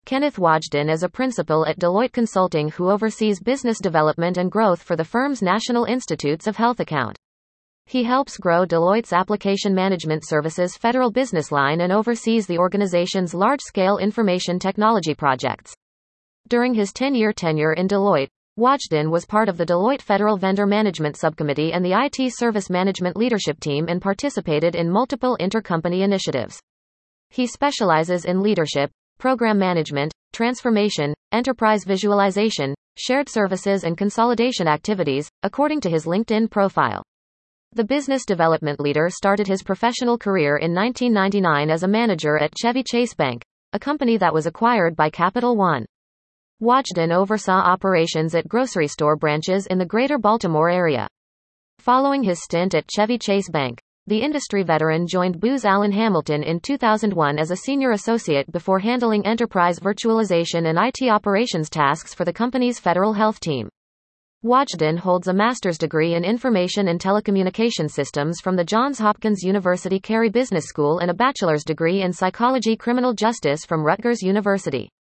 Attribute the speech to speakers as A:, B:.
A: Kenneth Wajdan is a principal at Deloitte Consulting who oversees business development and growth for the firm's National Institutes of Health account. He helps grow Deloitte's application management services federal business line and oversees the organization's large-scale information technology projects. During his 10-year tenure in Deloitte, Wajdan was part of the Deloitte Federal Vendor Management Subcommittee and the IT Service Management Leadership Team and participated in multiple intercompany initiatives. He specializes in leadership, program management, transformation, enterprise visualization, shared services and consolidation activities, according to his LinkedIn profile. The business development leader started his professional career in 1999 as a manager at Chevy Chase Bank, a company that was acquired by Capital One. Wajdan oversaw operations at grocery store branches in the greater Baltimore area. Following his stint at Chevy Chase Bank, the industry veteran joined Booz Allen Hamilton in 2001 as a senior associate before handling enterprise virtualization and IT operations tasks for the company's federal health team. Wajdan holds a master's degree in Information and Telecommunication Systems from the Johns Hopkins University Carey Business School and a bachelor's degree in Psychology Criminal Justice from Rutgers University.